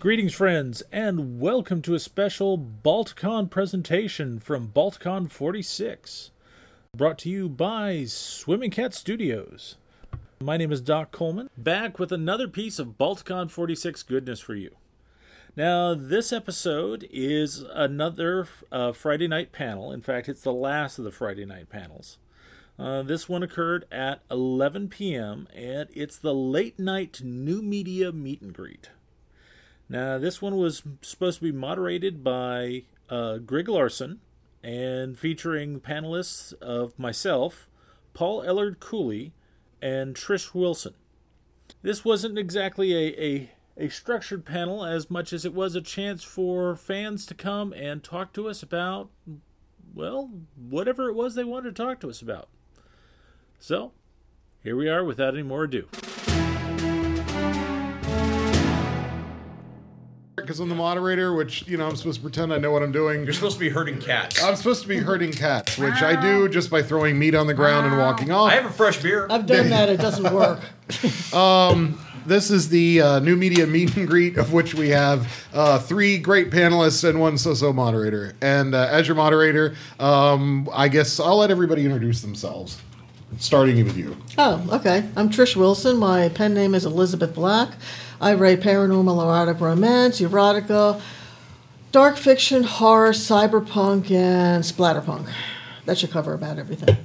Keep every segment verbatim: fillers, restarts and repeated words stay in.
Greetings, friends, and welcome to a special Balticon presentation from Balticon forty-six, brought to you by Swimming Cat Studios. My name is Doc Coleman, back with another piece of Balticon forty-six goodness for you. Now, this episode is another uh, Friday night panel. In fact, it's the last of the Friday night panels. Uh, this one occurred at eleven p.m., and it's the late night new media meet and greet. Now, this one was supposed to be moderated by uh, Greg Larson and featuring panelists of myself, Paul Ellard Cooley, and Trish Wilson. This wasn't exactly a, a, a structured panel as much as it was a chance for fans to come and talk to us about, well, whatever it was they wanted to talk to us about. So, here we are without any more ado. Because I'm the moderator, which, you know, I'm supposed to pretend I know what I'm doing. You're supposed to be herding cats. I'm supposed to be herding cats, which I do just by throwing meat on the ground and walking off. I have a fresh beer. I've done that. It doesn't work. um, this is the uh, new media meet and greet, of which we have uh, three great panelists and one so-so moderator. And uh, as your moderator, um, I guess I'll let everybody introduce themselves, starting with you. Oh, okay. I'm Trish Wilson. My pen name is Elizabeth Black. I write paranormal, erotic romance, erotica, dark fiction, horror, cyberpunk, and splatterpunk. That should cover about everything.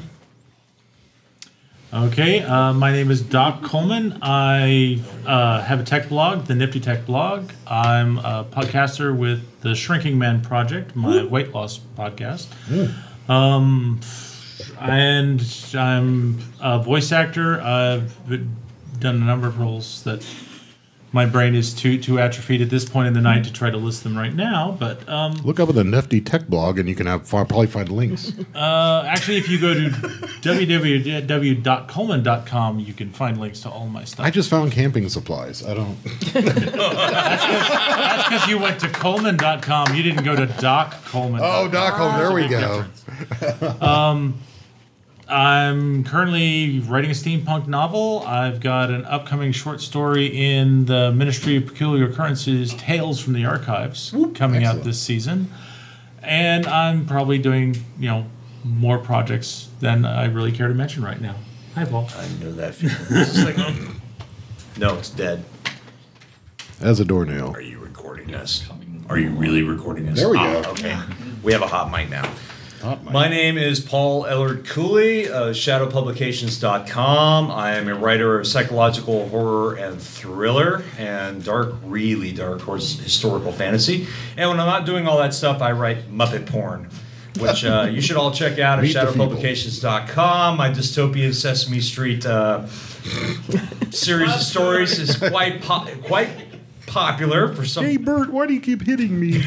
Okay, uh, my name is Doc Coleman. I uh, have a tech blog, the Nifty Tech Blog. I'm a podcaster with the Shrinking Man Project, my Ooh. weight loss podcast. Um, and I'm a voice actor. I've done a number of roles that my brain is too too atrophied at this point in the night to try to list them right now. But um, look up at the Nifty Tech Blog, and you can have probably find links. Uh, actually, if you go to w w w dot coleman dot com, you can find links to all my stuff. I just found camping supplies. I don't. That's because you went to coleman dot com. You didn't go to Doc Coleman. Oh, Doc Coleman. There we go. um. I'm currently writing a steampunk novel. I've got an upcoming short story in the Ministry of Peculiar Occurrences, Tales from the Archives, Whoop, coming excellent. out this season. And I'm probably doing, you know, more projects than I really care to mention right now. Hi, Paul. I know that feeling. It's like, no, it's dead. As a doornail. Are you recording this? Are you really recording this? There we ah, go. Okay. We have a hot mic now. My name is Paul Ellard Cooley, uh, shadow publications dot com. I am a writer of psychological horror and thriller and dark, really dark historical fantasy. And when I'm not doing all that stuff, I write Muppet porn, which uh, you should all check out at shadow publications dot com. My dystopian Sesame Street uh, series of stories is quite po- quite popular for some. Hey, Bert, why do you keep hitting me?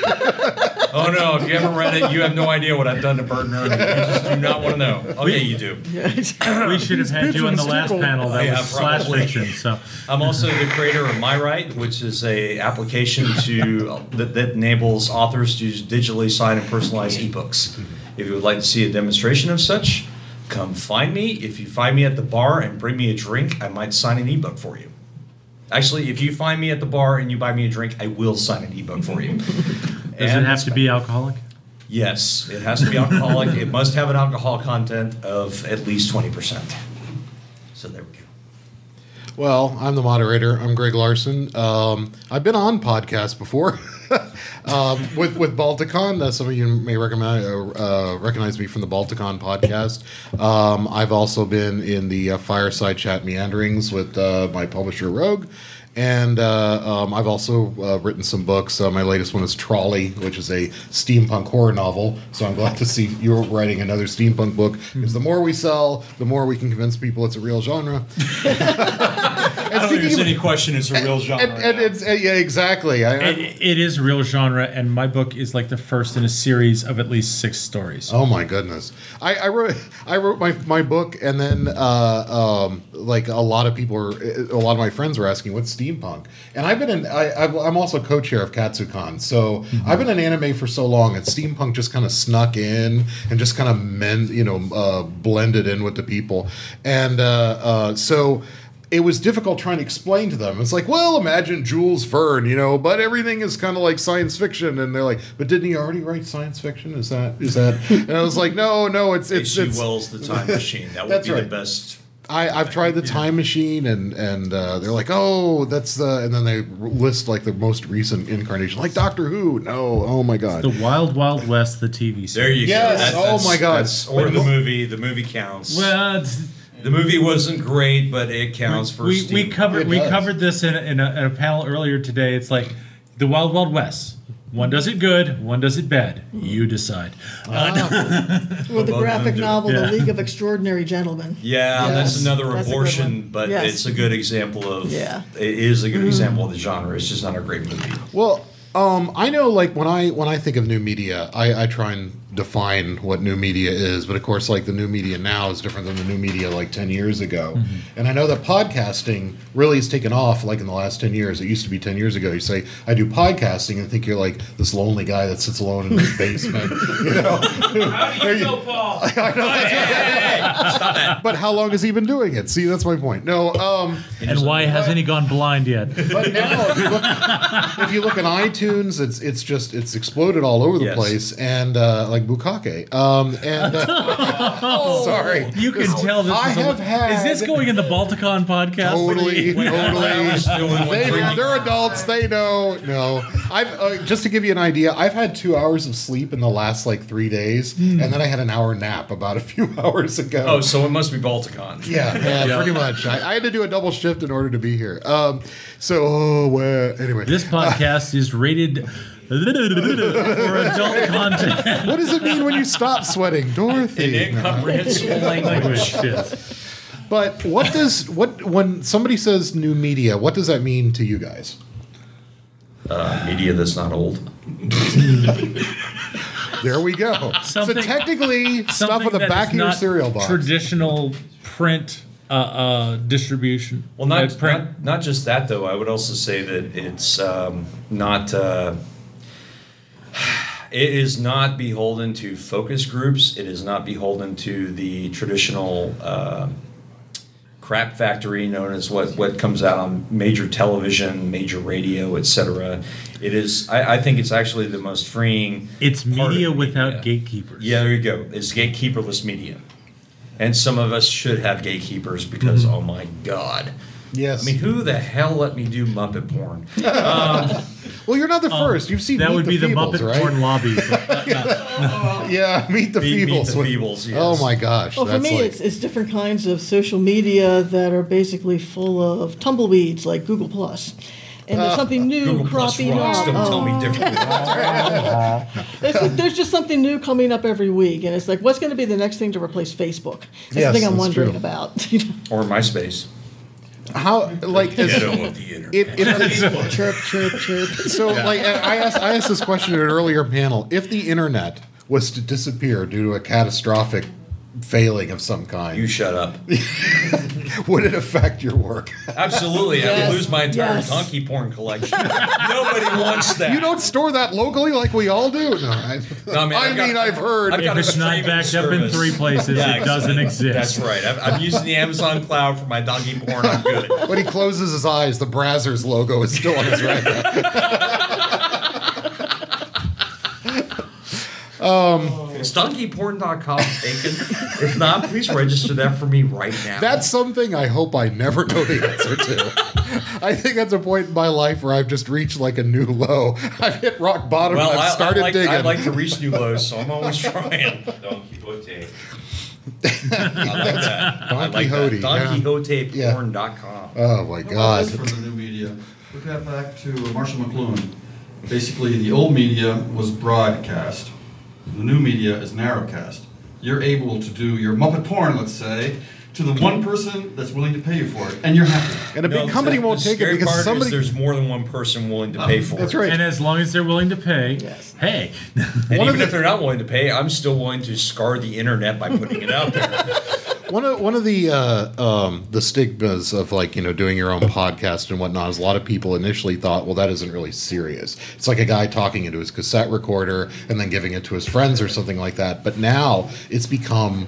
Oh no, if you haven't read it, you have no idea what I've done to Bert and Ernie. You just do not want to know. Oh yeah, you do. We should have had you in the last panel. That yeah, was slash probably. fiction. So I'm also the creator of MyWrite, which is a application to uh, that, that enables authors to digitally sign and personalize ebooks. If you would like to see a demonstration of such, come find me. If you find me at the bar and bring me a drink, I might sign an ebook for you. Actually, if you find me at the bar and you buy me a drink, I will sign an ebook for you. Does and it have to be alcoholic? Yes, it has to be alcoholic. It must have an alcohol content of at least twenty percent. So there we go. Well, I'm the moderator. I'm Greg Larson. Um, I've been on podcasts before um, with with Balticon. Uh, some of you may recognize, uh, recognize me from the Balticon podcast. Um, I've also been in the uh, Fireside Chat Meanderings with uh, my publisher Rogue. And uh, um, I've also uh, written some books. Uh, my latest one is Trolley, which is a steampunk horror novel. So I'm glad to see you're writing another steampunk book. Because the more we sell, the more we can convince people it's a real genre. I don't think there's any question it's a real genre. And, and it's, uh, yeah, exactly. I, it, it is a real genre, and my book is like the first in a series of at least six stories. Oh my goodness! I, I wrote I wrote my my book, and then uh, um, like a lot of people were, a lot of my friends were asking, "What's steampunk?" And I've been in. I, I'm also co-chair of KatsuCon, so mm-hmm. I've been in anime for so long, and steampunk just kind of snuck in and just kind of men, you know, uh, blended in with the people, and uh, uh, so. it was difficult trying to explain to them. It's like, well, imagine Jules Verne, you know, but everything is kind of like science fiction, and they're like, but didn't he already write science fiction? Is that is that? And I was like, no, no, it's it's H G it's Wells' The Time Machine. That would That's be right. the best. I, I've tried the Time Machine, and and uh, they're like, oh, that's the, and then they list like the most recent incarnation, like Doctor Who. No, oh my god, The Wild Wild West, the T V series. There you Yes, go. oh that's- my God. that's- or the movie. The movie counts. Well, it's, The movie wasn't great, but it counts for we Steam. we covered It we does. covered this in a, in, a, in a panel earlier today. It's like the Wild Wild West. One does it good, one does it bad. You decide. Or the Both graphic of them do. novel, Yeah. The League of Extraordinary Gentlemen. Yeah, Yes, that's another that's a good abortion, one. but Yes. it's a good example of. Yeah. It is a good example of the genre. It's just not a great movie. Well, um, I know, like when I when I think of new media, I, I try and define what new media is. But of course, like the new media now is different than the new media like ten years ago. And I know that podcasting really has taken off like in the last ten years. It used to be ten years ago. You say, I do podcasting, and think you're like this lonely guy that sits alone in his basement. You know? How do you know, Paul? Stop that. But how long has he been doing it? See, that's my point. No, um, And why hasn't he gone blind yet? but now if you look, if you look at iTunes, it's it's just it's exploded all over the Yes. place, and uh, like Bukake. Um, and uh, sorry, You can tell this I is. A, have had- is this going in the Balticon podcast? totally, Wait, I was totally. doing one They, drinking- they're adults. They know. No, I've uh, just to give you an idea. I've had two hours of sleep in the last like three days, and then I had an hour nap about a few hours ago. Oh, so it must be Balticon. Yeah, yeah, pretty much. I, I had to do a double shift in order to be here. Um, so, oh, well, anyway. This podcast is rated for adult content. What does it mean when you stop sweating, An Dorothy? incomprehensible language. Yes. But what does what when somebody says new media? What does that mean to you guys? Uh, media that's not old. There we go. Something- so technically, stuff Something with the that back is of your not cereal box. Traditional print uh, uh, distribution. Well, not, Uh, print. not not just that though. I would also say that it's um, not. Uh, it is not beholden to focus groups. It is not beholden to the traditional uh, crap factory known as what what comes out on major television, major radio, et cetera. It is. I, I think it's actually the most freeing. It's part media of without media. gatekeepers. Yeah, there you go. It's gatekeeperless media. And some of us should have gatekeepers because, oh my God. Yes. I mean, who the hell let me do Muppet porn? Um, well, you're not the first. You've seen That Meet would the be the Feebles, Muppet right? porn lobby. But not- Yeah, Meet the Meet- Meet Feebles. the Feebles, yes. Oh my gosh, Well, for that's me, like it's, it's different kinds of social media that are basically full of tumbleweeds, like Google Plus. And there's something new Google Plus cropping rocks. up. Don't tell Oh. me differently. It's- there's just something new coming up every week, and it's like, what's going to be the next thing to replace Facebook? That's Yes, the thing I'm that's wondering true. about. Or MySpace. how like is, Ghetto of the internet. if, if chirp, chirp, chirp. so like I asked I asked this question in an earlier panel. If the internet was to disappear due to a catastrophic failing of some kind, You shut up. would it affect your work? Absolutely. I Yes, would lose my entire yes. donkey porn collection. Nobody wants that. You don't store that locally like we all do. No, I, No, I mean, I I've got- mean I've heard. I've got if a it's not streaming backed up in service. three places, Yeah, it doesn't exactly. exist. That's right. I'm, I'm using the Amazon cloud for my donkey porn. I'm good. When he closes his eyes, the Brazzers logo is still on his retina. Is donkey porn dot com taken? If not, please register that for me right now. That's something I hope I never know the answer to. I think that's a point in my life where I've just reached like a new low. I've hit rock bottom well, and I've I, started I, like, digging. I like to reach new lows, so I'm always trying. Don Quixote. I like that. I Don like Quixote, that. Don yeah. Quixote porn dot com. Oh my god. From the new media. Look at back to Marshall McLuhan. Basically, the old media was broadcast. The new media is narrowcast. You're able to do your Muppet porn, let's say, to the one person that's willing to pay you for it, and you're happy. And a big No, company the- won't the take it scary because part is somebody. there's more than one person willing to pay for That's it. right. And as long as they're willing to pay, Yes. hey. And One of even the- if they're not willing to pay, I'm still willing to scar the internet by putting it out there. One of one of the uh, um, the stigmas of like you know doing your own podcast and whatnot is a lot of people initially thought, well, that isn't really serious. It's like a guy talking into his cassette recorder and then giving it to his friends or something like that. But now it's become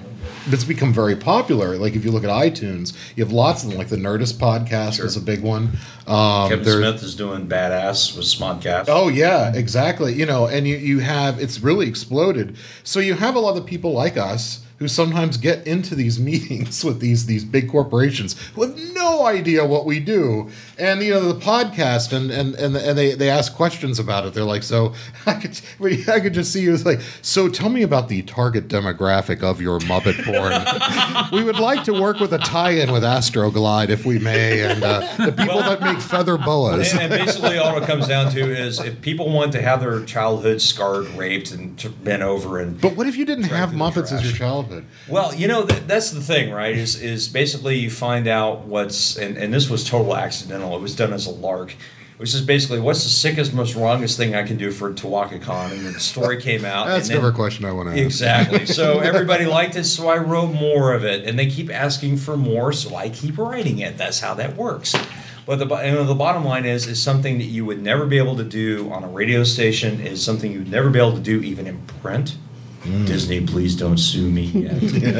it's become very popular. Like if you look at iTunes, you have lots of them. Like the Nerdist podcast Sure. is a big one. Um, Kevin there- Smith is doing Badass with Smodcast. Oh yeah, exactly. You know, and you, you have it's really exploded. So you have a lot of people like us who sometimes get into these meetings with these these big corporations who have no idea what we do. And you know, the podcast and and and, and they, they ask questions about it. They're like, so I could I could just see you it's like, so tell me about the target demographic of your Muppet porn. We would like to work with a tie-in with Astroglide if we may, and uh, the people that make feather boas. And, and basically, all it comes down to is if people want to have their childhood scarred, raped, and t- bent over, and But what if you didn't have through the Muppets as trash. your childhood? well, you know th- that's the thing, right? Is is basically you find out what's and, and this was total accidental. It was done as a lark. Which is basically what's the sickest, most wrongest thing I can do for TawakaCon, and the story came out. That's and then, never a question I want to ask. Exactly. So everybody liked it, so I wrote more of it, and they keep asking for more, so I keep writing it. That's how that works. But the bo- you know, the bottom line is is something that you would never be able to do on a radio station. Is something you would never be able to do even in print. Mm. Disney, please don't sue me yet.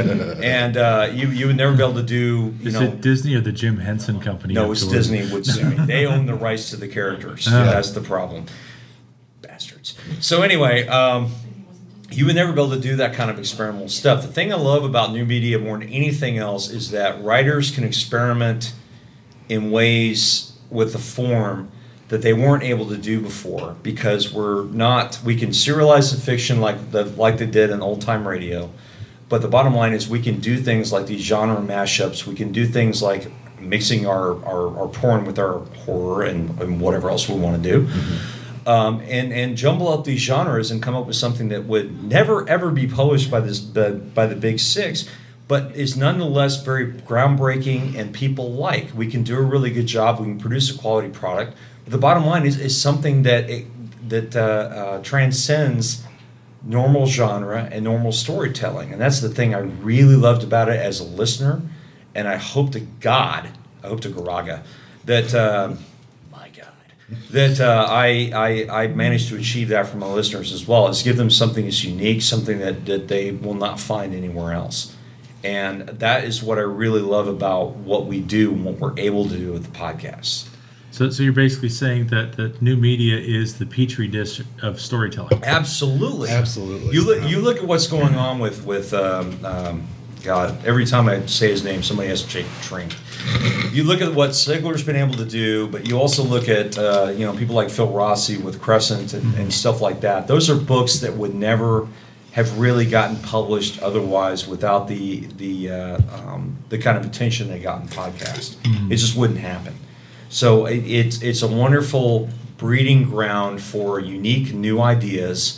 And uh, you you would never be able to do. You Is know, it Disney or the Jim Henson Company? no, it's afterwards? Disney would sue me. They own the rights to the characters. Ah. That's the problem. Bastards. So anyway, um, you would never be able to do that kind of experimental stuff. The thing I love about new media more than anything else is that writers can experiment in ways with the form that they weren't able to do before because we're not we can serialize the fiction like the like they did in old time radio. But the bottom line is we can do things like these genre mashups. We can do things like mixing our, our, our porn with our horror and, and whatever else we want to do. Mm-hmm. Um, and, and jumble up these genres and come up with something that would never, ever be published by this by, by the Big Six, but is nonetheless very groundbreaking and people like. We can do a really good job. We can produce a quality product. But the bottom line is, is something that, it, that uh, uh, transcends normal genre and normal storytelling. And that's the thing I really loved about it as a listener. And I hope to God, I hope to Garaga, that, uh, my God, that uh, I, I, I managed to achieve that for my listeners as well, is give them something that's unique, something that, that they will not find anywhere else. And that is what I really love about what we do and what we're able to do with the podcast. So, so you're basically saying that, that new media is the petri dish of storytelling. Absolutely, Absolutely. You look, you look at what's going on with with um, um, God. Every time I say his name, somebody has to take a drink. You look at what Sigler's been able to do, but you also look at uh, you know people like Phil Rossi with Crescent and, and stuff like that. Those are books that would never have really gotten published otherwise without the the uh, um, the kind of attention they got in podcast. Mm-hmm. It just wouldn't happen. So it, it's it's a wonderful breeding ground for unique new ideas,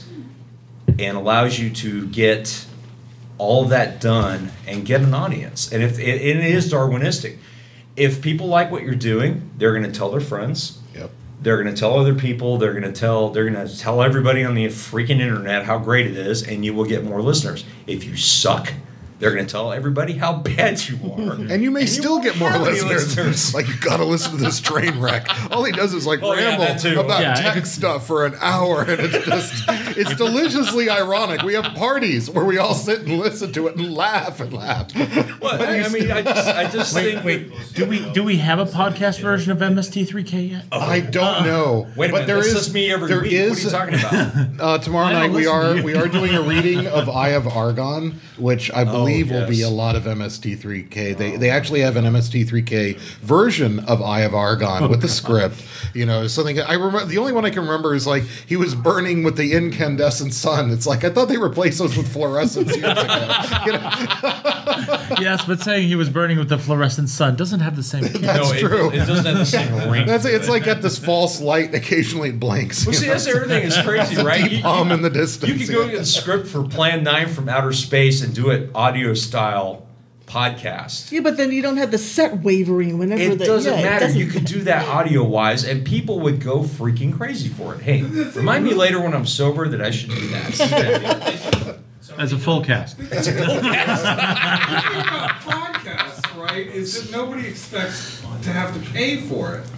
and allows you to get all of that done and get an audience. And if it, it is Darwinistic, if people like what you're doing, they're going to tell their friends. Yep. They're going to tell other people. They're going to tell. They're going to tell everybody on the freaking internet how great it is, and you will get more listeners. If you suck, they're going to tell everybody how bad you are. And you may And you still won't get more have any listeners. listeners. Like, you got to listen to this train wreck. All he does is like Oh, yeah, ramble that too. about Yeah, tech it's- stuff for an hour, and it's just it's deliciously ironic. We have parties where we all sit and listen to it and laugh and laugh. Well, I, I mean, I just, I just think. Wait, do we do we have a podcast version of M S T three K yet? I don't know. Wait a but minute, there this is is me every there week. is- What are you talking about? Uh, tomorrow I don't night we listen are to you. we are doing a reading of Eye of Argon, which I believe will be yes. a lot of M S T three K. They they actually have an M S T three K version of Eye of Argon with the script. You know, something I remember. The only one I can remember is like he was burning with the incandescent sun. It's like I thought they replaced those with fluorescents years ago. You know? Yes, but saying he was burning with the fluorescent sun doesn't have the same. That's no, it, true. It doesn't have the same ring. That's to it's it. like at this false light. Occasionally it blinks. Well, you see, know? that's everything is crazy, right? You, Hum in the you distance. could go get the script for Plan nine from Outer Space and do it audio style podcast. Yeah, but then you don't have the set wavering whenever It the, doesn't yeah, it matter. doesn't- You could do that audio wise, and people would go freaking crazy for it. Hey, remind me later when I'm sober that I should do that. As a full cast. The thing about podcasts, right, is that nobody expects to have to pay for it.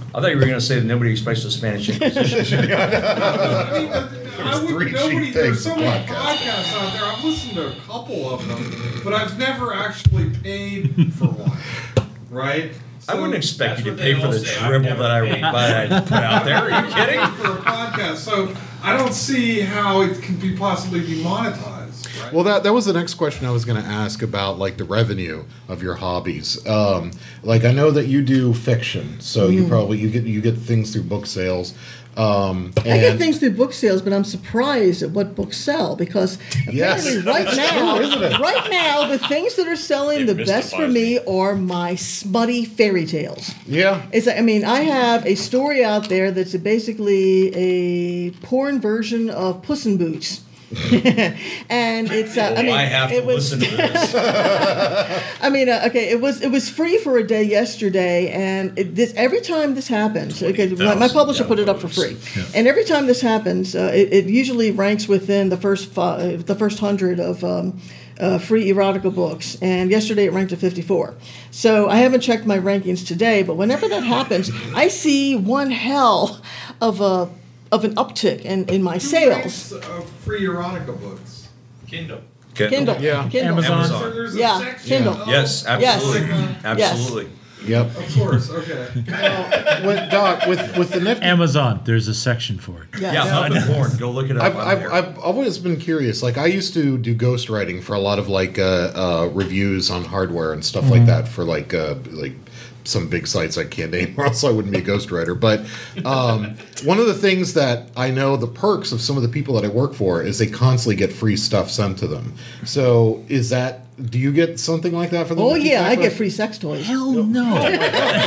I thought you were going to say that nobody expects the Spanish Inquisition. I mean, I would, three nobody, cheap there's things so to many podcast. podcasts out there. I've listened to a couple of them, but I've never actually paid for one. Right? I wouldn't So- expect you to That's pay what for they the all say. I've dribble never that I, paid. that I put out there. Are you kidding? for a podcast, so I don't see how it can be possibly be monetized. Right? Well, that that was the next question I was going to ask about, like the revenue of your hobbies. Um, like I know that you do fiction, so you probably you get you get things through book sales. Um, I get and- things through book sales, but I'm surprised at what books sell because Yes, apparently right that's now, true, isn't it? right now, the things that are selling It the best for mystifies me me. are my smutty fairy tales. Yeah. It's like, I mean, I have a story out there that's basically a porn version of Puss in Boots. and it's uh, I mean I have it to was listen to this. I mean uh, okay it was it was free for a day yesterday and it, this every time this happens okay my, my publisher put it up for free and every time this happens uh, it, it usually ranks within the first five, the first hundred of um, uh, free erotica books and yesterday it ranked at fifty-four so I haven't checked my rankings today but whenever that happens I see one hell of a of an uptick in, in my Who sales. makes, uh, free erotica books. Kindle. Kindle. Yeah. Kindle. Amazon. So Amazon. there's a Yeah, section Kindle. of- Yes, Yes. absolutely. Yes. Absolutely. Yep. Of course. Okay. With Doc, with with the nifty. Amazon, there's a section for it. Yes. Yeah, Muppet porn. Go look it up. I've, on I've, there. I've always been curious. Like I used to do ghostwriting for a lot of like uh, uh, reviews on hardware and stuff like that for like uh, like some big sites I can't name, or else I wouldn't be a ghostwriter. But um, one of the things that I know the perks of some of the people that I work for is they constantly get free stuff sent to them. So is that? Do you get something like that for the? Oh yeah, I Nifty get Tech? free sex toys, Hell no. and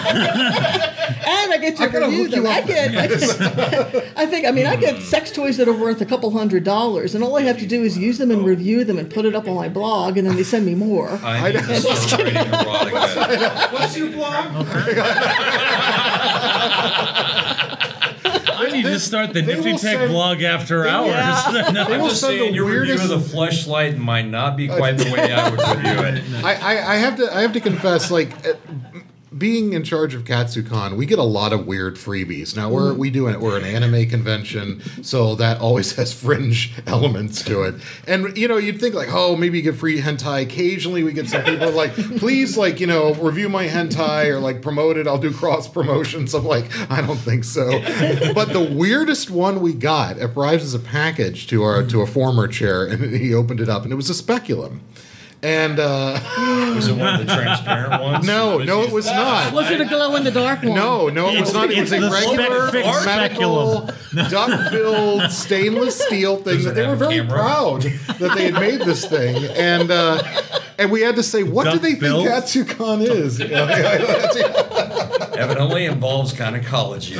I get to I gotta review hook you them. I up. get, I get, I think, I mean, I get sex toys that are worth a couple hundred dollars, and all I have to do is use them and review them and put it up on my blog, and then they send me more. I need to start writing erotica. What's your blog? I need to start the they Nifty will Tech send- blog after hours. Yeah. No. They will I'm just send saying, the your review weirdest. of the Fleshlight might not be quite the way I would review it. I, I, I have to I have to confess, like uh, being in charge of KatsuCon, we get a lot of weird freebies. Now we're we do it. We're an anime convention, so that always has fringe elements to it. And you know, you'd think like, oh, maybe you get free hentai. Occasionally, we get some people like, please, like you know, review my hentai or like promote it. I'll do cross promotions. I'm like, I don't think so. But the weirdest one we got arrives as a package to our to a former chair, and he opened it up, and it was a speculum. And uh, Was it one of the transparent ones? no, no, it was not. Was it a glow in the dark one? No, no, it was It's- not. It was it's a the regular spec fix medical duck-billed stainless steel thing Does that it they have were a very camera? proud that they had made this thing, and uh, and we had to say, what do they think Duck-billed? KatsuCon is? Evidently involves gynecology.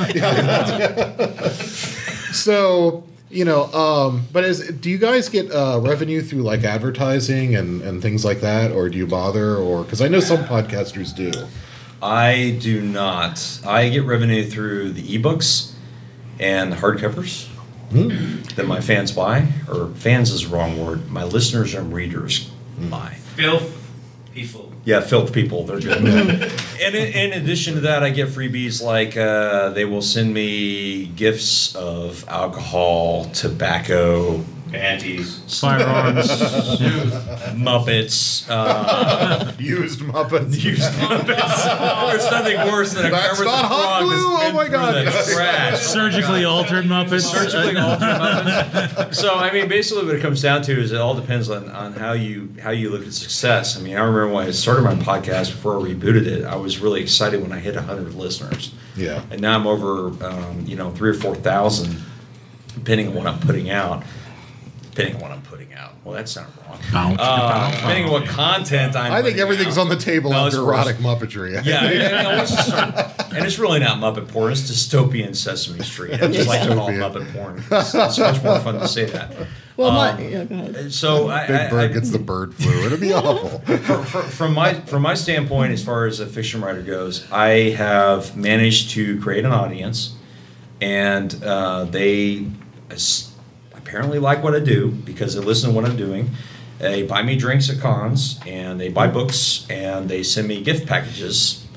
So. You know, um, but is do you guys get uh, revenue through like advertising and, and things like that, or do you bother? Or because I know some podcasters do. I do not. I get revenue through the ebooks and the hardcovers that my fans buy. Or fans is the wrong word. My listeners and readers buy. Filth people. Yeah, filth people. They're good. And in, in addition to that, I get freebies like uh, they will send me gifts of alcohol, tobacco, Panties. Firearms. Muppets. Uh, Used Muppets. used Muppets. There's nothing worse than a That's Kermit the not hot Frog glue? that's Oh been my through God. the trash. Surgically altered Muppets. Surgically altered Muppets. So I mean, basically, what it comes down to is it all depends on, on how you how you look at success. I mean, I remember when I started my podcast before I rebooted it, I was really excited when I hit one hundred listeners. Yeah. And now I'm over, um, you know, three or four thousand, depending on what I'm putting out. Depending on what I'm putting out. Well, that sounded wrong. Bounce, Uh, bounce, depending on what content I'm. I think putting everything's out. on the table No, it's after worse. erotic Muppetry. Yeah, and, and, it's just- and it's really not Muppet porn. It's dystopian Sesame Street. I just like to call it Dystopian. Muppet porn. It's, it's much more fun to say that. Well, my, Um, yeah, go ahead. So I, Big I, Bird I, gets the bird flu. It'd be awful. for, for, from my from my standpoint, as far as a fiction writer goes, I have managed to create an audience, and uh, they s- apparently like what I do because they listen to what I'm doing. They buy me drinks at cons, and they buy books, and they send me gift packages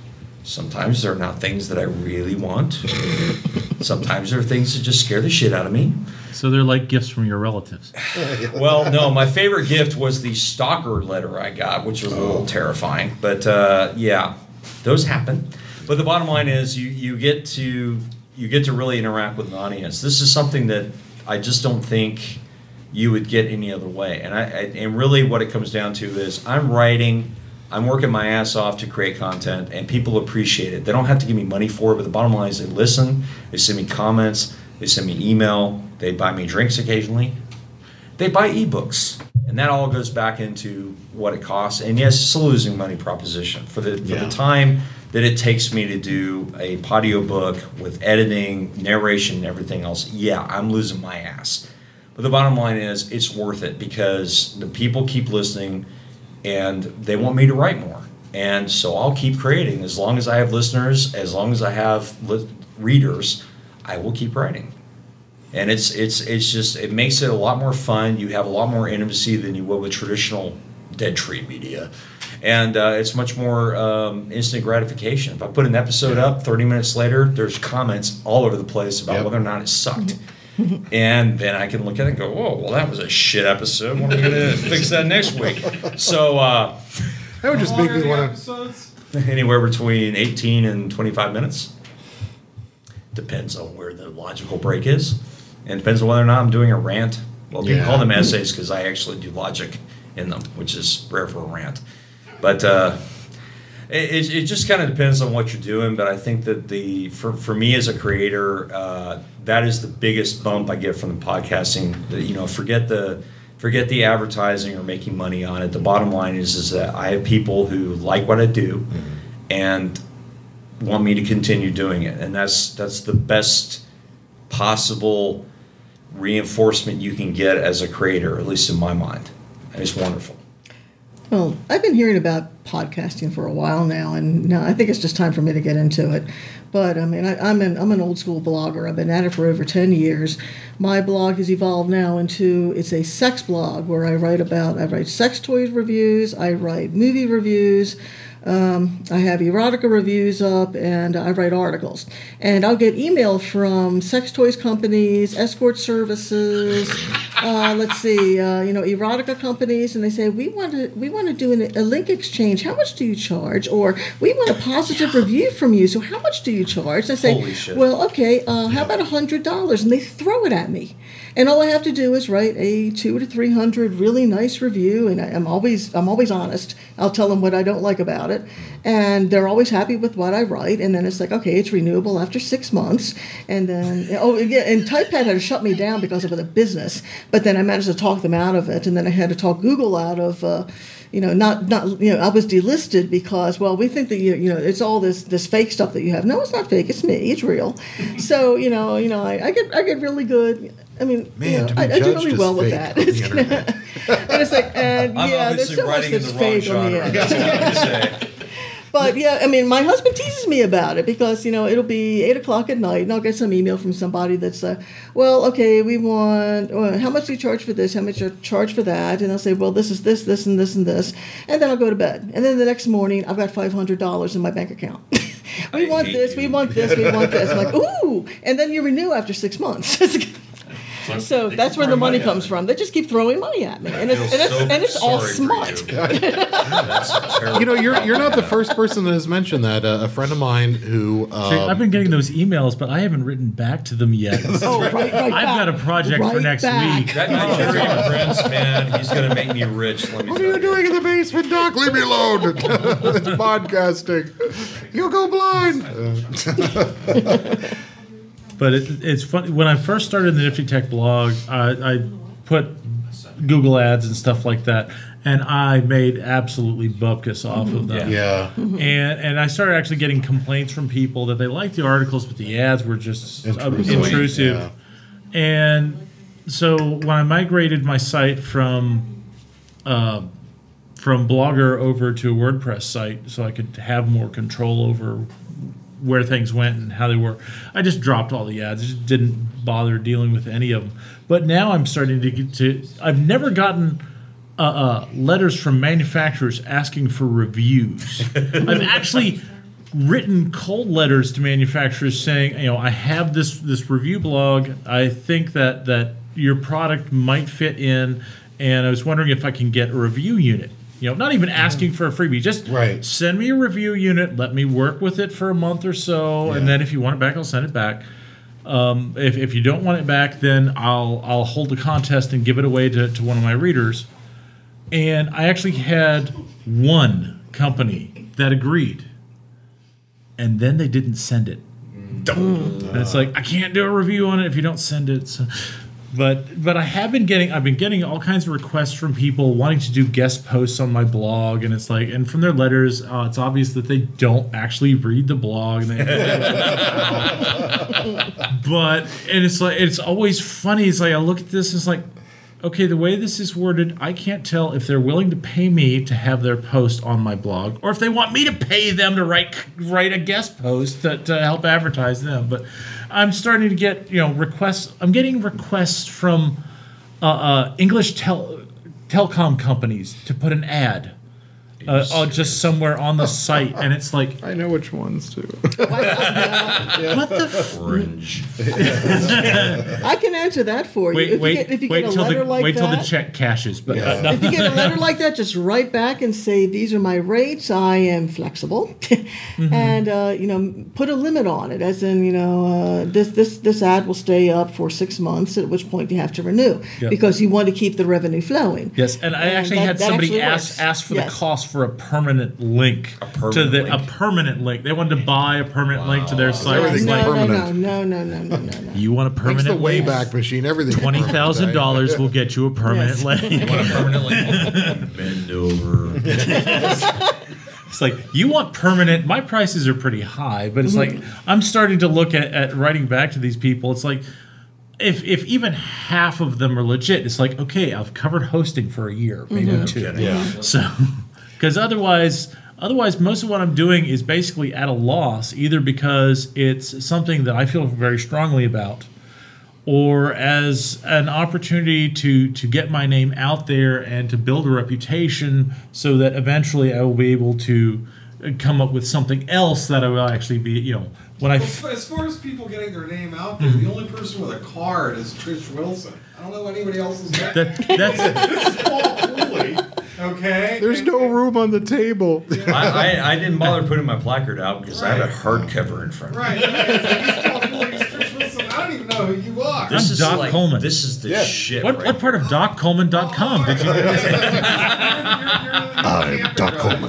Sometimes they're not things that I really want. Sometimes they're things that just scare the shit out of me. So they're like gifts from your relatives. Well, no, my favorite gift was the stalker letter I got, which was a little terrifying. But uh, yeah, those happen. But the bottom line is, you you get to you get to really interact with an audience. This is something that I just don't think you would get any other way. And I, I and really what it comes down to is I'm writing. I'm working my ass off to create content, and people appreciate it. They don't have to give me money for it, but the bottom line is they listen, they send me comments, they send me email, they buy me drinks occasionally, they buy ebooks, and that all goes back into what it costs. And yes, it's a losing money proposition for the for Yeah. the time that it takes me to do a audio book with editing, narration, and everything else. Yeah, I'm losing my ass, but the bottom line is it's worth it because the people keep listening. And they want me to write more. And so I'll keep creating. As long as I have listeners, as long as I have li- readers, I will keep writing. And it's it's it's just, it makes it a lot more fun. You have a lot more intimacy than you would with traditional dead tree media. And uh, it's much more um, instant gratification. If I put an episode up, thirty minutes later, there's comments all over the place about Yep. whether or not it sucked. And then I can look at it and go, "Whoa, well, that was a shit episode. What are we going to fix that next week?" So uh, That would just How long make are me the want to. episodes? anywhere between eighteen and twenty-five minutes. Depends on where the logical break is. And depends on whether or not I'm doing a rant. Well, people Yeah. call them essays because I actually do logic in them, which is rare for a rant. But uh, it, it just kind of depends on what you're doing. But I think that the for, for me as a creator, uh, that is the biggest bump I get from the podcasting. The, you know, forget the forget the advertising or making money on it. The bottom line is is that I have people who like what I do and want me to continue doing it, and that's that's the best possible reinforcement you can get as a creator, at least in my mind. And it's wonderful. Well, I've been hearing about podcasting for a while now, and now I think it's just time for me to get into it. But I mean, I, I'm an I'm an old school blogger. I've been at it for over ten years. My blog has evolved now into it's a sex blog where I write about I write sex toys reviews, I write movie reviews. Um, I have erotica reviews up, and I write articles. And I'll get email from sex toys companies, escort services, uh, let's see, uh, you know, erotica companies, and they say we want to we want to do an, a link exchange. How much do you charge? Or we want a positive review from you. So how much do you charge? I say, Holy shit. well, okay, uh, how about a hundred dollars? And they throw it at me. And all I have to do is write a two to three hundred really nice review, and I, I'm always I'm always honest. I'll tell them what I don't like about it, and they're always happy with what I write. And then it's like, okay, it's renewable after six months, and then oh yeah, and TypePad had to shut me down because of the business, but then I managed to talk them out of it, and then I had to talk Google out of. Uh, You know, not not you know, I was delisted because well, we think that you you know it's all this this fake stuff that you have. No, it's not fake. It's me. It's real. So you know, you know, I, I get I get really good. I mean, Man, you know, to be I, I do judged really as well with fake that. on the It's internet. and it's like, and I'm yeah, there's obviously so much writing in that's the wrong fake on the genre. end. That's all I'm going to say. But yeah, I mean, my husband teases me about it because you know it'll be eight o'clock at night, and I'll get some email from somebody that's, uh, well, okay, we want. Uh, how much do you charge for this? How much do you charge for that? And I'll say, well, this is this, this, and this, and this, and then I'll go to bed. And then the next morning, I've got five hundred dollars in my bank account. we I want hate this, you. we want this, we want this. I'm like, ooh, and then you renew after six months. So They that's keep where the throwing money money at comes me. from. They just keep throwing money at me, and it's feel and it's, so and it's all sorry for smart. you. That's a terrible You know, you're you're not the first person that has mentioned that. Uh, a friend of mine who See, um, I've been getting those emails, but I haven't written back to them yet. Oh, right, right I've back. got a project for Right next back. week. That Nigerian prince, man, he's going to make me rich. Let me What tell are you doing in the basement, Doc? Leave me alone. It's podcasting. You'll go blind. But it, it's funny. When I first started the Nifty Tech blog, I, I put Google ads and stuff like that, and I made absolutely bupkis off of them. Yeah. And and I started actually getting complaints from people that they liked the articles, but the ads were just uh, Intrusive. intrusive. Yeah. And so when I migrated my site from uh, from Blogger over to a WordPress site, so I could have more control over where things went and how they were, I just dropped all the ads. I just didn't bother dealing with any of them. But now I'm starting to get to. I've never gotten uh, uh, letters from manufacturers asking for reviews. I've actually written cold letters to manufacturers saying, you know, I have this this review blog. I think that that your product might fit in, and I was wondering if I can get a review unit. You know, not even asking for a freebie, just Right. send me a review unit. Let me work with it for a month or so, Yeah. and then if you want it back, I'll send it back. Um, if if you don't want it back, then I'll I'll hold a contest and give it away to, to one of my readers. And I actually had one company that agreed, and then they didn't send it. And it's like, I can't do a review on it if you don't send it. So, but but I have been getting I've been getting all kinds of requests from people wanting to do guest posts on my blog, and it's like, and from their letters, uh, it's obvious that they don't actually read the blog. And they, but and it's like it's always funny. It's like I look at this, and it's like, okay, the way this is worded, I can't tell if they're willing to pay me to have their post on my blog, or if they want me to pay them to write write a guest post to, to help advertise them. But I'm starting to get, you know, requests. I'm getting requests from uh, uh, English tel- telecom companies to put an ad uh, uh, just somewhere on the site, and it's like, I know which ones too. what the f- Orange. I can answer that for you. wait if wait you get, if you wait get a till letter the like wait that, till the check cashes. But Yeah. uh, no. if you get a letter like that, just write back and say, these are my rates. I am flexible. Mm-hmm. And, uh, you know, put a limit on it, as in, you know, uh, this, this, this ad will stay up for six months, at which point you have to renew Yep. because you want to keep the revenue flowing. Yes, and I And actually that- had that somebody actually ask works. ask for Yes. the cost for a permanent link A permanent to the link? a permanent link. They wanted to buy a permanent link to their site. Everything's It's no, like, no, permanent. no, no, no, no, no, no, no. you want a Thanks permanent the link? Wayback Machine, everything. Twenty thousand dollars will get you a permanent Yes. link. Want a permanent link? Bend over. It's like, you want permanent. My prices are pretty high, but it's like I'm starting to look at, at writing back to these people. It's like, if if even half of them are legit, it's like, okay, I've covered hosting for a year, maybe two. Yeah. So, because otherwise, otherwise, most of what I'm doing is basically at a loss, either because it's something that I feel very strongly about, or as an opportunity to to get my name out there and to build a reputation, so that eventually I will be able to come up with something else that I will actually be, you know, when I. Well, F- as far as people getting their name out there, the only person with a card is Trish Wilson. I don't know anybody else's name. that that's This is Paul Cooley, okay? There's And- no room on the table. I, I, I didn't bother putting my placard out because I have a hardcover in front of me. Right, right. It's like, he's Paul Cooley, he's Trish Wilson. I don't even know who you are. This I'm is Doc like, Coleman. This is the Yeah. shit. what right what part of doc coleman dot com did you? I'm Doc Coleman.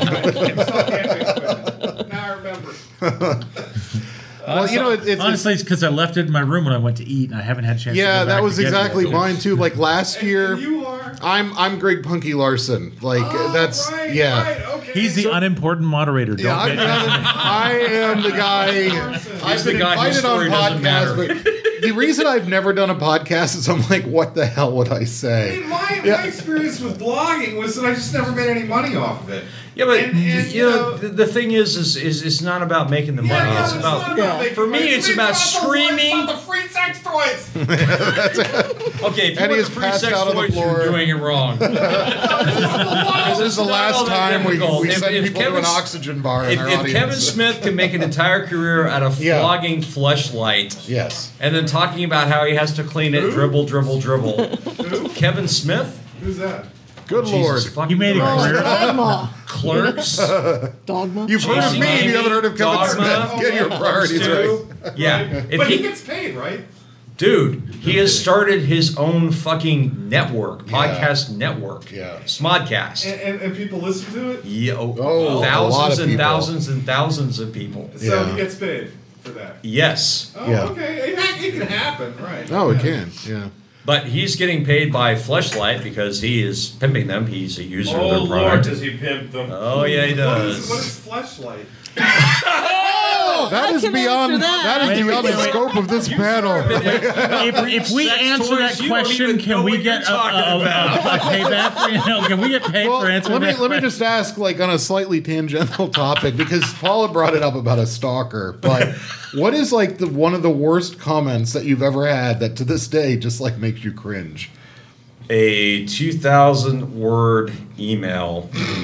Now I remember. Well, you know, it, it's, Honestly, it's because I left it in my room when I went to eat, and I haven't had a chance. to yeah, go back that was to get it exactly yet. mine too. Like last And year, you are. I'm I'm Greg Punky Larson. Like Oh, that's right, yeah. right, okay. He's the unimportant moderator. Don't Yeah, I'm, get I am the guy. I've the been guy whose invited on story doesn't matter. podcasts, but the reason I've never done a podcast is I'm like, what the hell would I I say? mean, my, Yeah. my experience with blogging was that I just never made any money off of it. Yeah, but And- and, you know, the, the thing is, is, is it's not about making the money. Yeah, no, it's about not Yeah. making for me, money. it's about also- screaming. It's about the free sex toys. okay. If you And he want is the free passed sex out on the toys, floor. you're doing it wrong. This is the not last all that time we, difficult. we If- send if people to an Kevin's- oxygen bar in if, our if audience. Kevin Smith can make an entire career out of Yeah. flogging Fleshlight, Yes. and then talking about how he has to clean it, Who? dribble, dribble, dribble. Who? Kevin Smith, Who's that? Good Jesus Lord. fucking You made a Christ. career. Dogma. Clerks. Dogma. You've heard of Chasing me, and you Amy, haven't heard of Kevin Dogma, Smith. Get your priorities right. too. Yeah, if But he he, gets paid, right? dude, he has started his own fucking network, podcast network. Yeah. Smodcast. And, and, and people listen to it, Yeah, oh, Oh, a thousands lot of and people. thousands and thousands of people. so Yeah. he gets paid for that. Yes, Oh, Yeah. okay. It, it can happen, right? Oh, it Yeah. can. Yeah. but he's getting paid by Fleshlight because he is pimping them. He's a user Oh of their Lord, product. does he pimp them? Oh yeah, he What is, does. what is Fleshlight? That I is can beyond answer that. that is Wait, beyond wait, the wait. scope of this panel. If, if we Sex answer toys, that you don't question, even can know we what get a, you're a, talking a, a, about. a payback? For, you know, can we get paid Well, for answering let me that let me question? just ask, like, on a slightly tangential topic, because Paula brought it up about a stalker. But what is like the one of the worst comments that you've ever had that to this day just like makes you cringe? A two thousand word email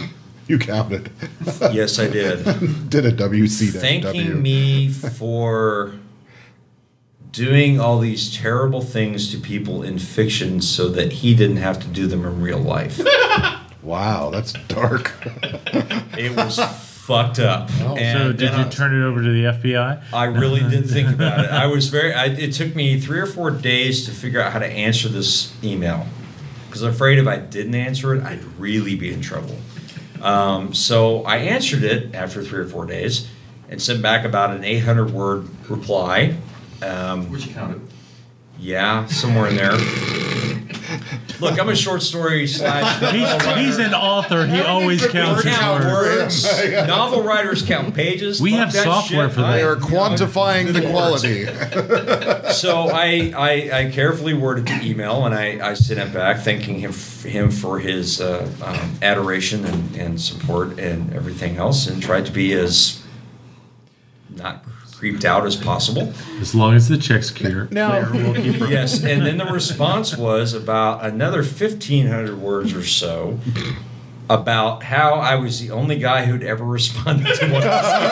You counted. Yes, I did. Did a W C W. Thanking me for doing all these terrible things to people in fiction so that he didn't have to do them in real life. Wow, that's dark. It was fucked up. And So did then you I- turn it over to the F B I? I really did think about it. I was very. I, it took me three or four days to figure out how to answer this email because I'm afraid if I didn't answer it, I'd really be in trouble. Um, so I answered it after three or four days and sent back about an eight hundred word reply. Um, Which you counted. yeah, somewhere in there. Look, I'm a short story slash. He's, he's an author. He always We counts his count words. words. Novel writers count pages. We Fuck have that software shit. for that. I- They are quantifying the quality. So I, I, I carefully worded the email and I, I sent it back, thanking him f- him for his uh, um, adoration and, and support and everything else, and tried to be as not creeped out as possible. As long as the check's clear, Now- clear we'll keep her. Yes, and then the response was about another fifteen hundred words or so about how I was the only guy who'd ever responded to one.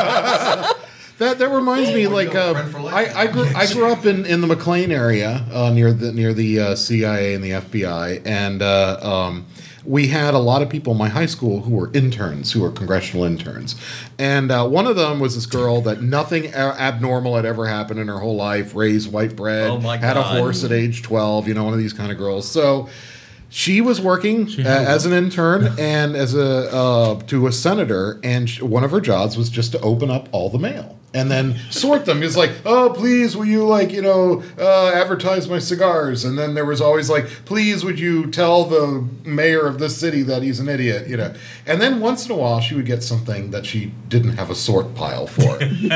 That that reminds me, like go, uh, friend for life. I I grew, I grew up in, in the McLean area uh, near the near the uh, C I A and the F B I, and uh, um, we had a lot of people in my high school who were interns, who were congressional interns, and uh, one of them was this girl that nothing a- abnormal had ever happened in her whole life, raised white bread, Oh, my had a God. horse at age twelve, you know, one of these kind of girls. So. She was working uh, had a as an intern and as a uh, to a senator, and sh- one of her jobs was just to open up all the mail and then sort them. It's like, oh, please, will you like you know uh, advertise my cigars? And then there was always like, please, would you tell the mayor of this city that he's an idiot? You know. And then once in a while, she would get something that she didn't have a sort pile for. And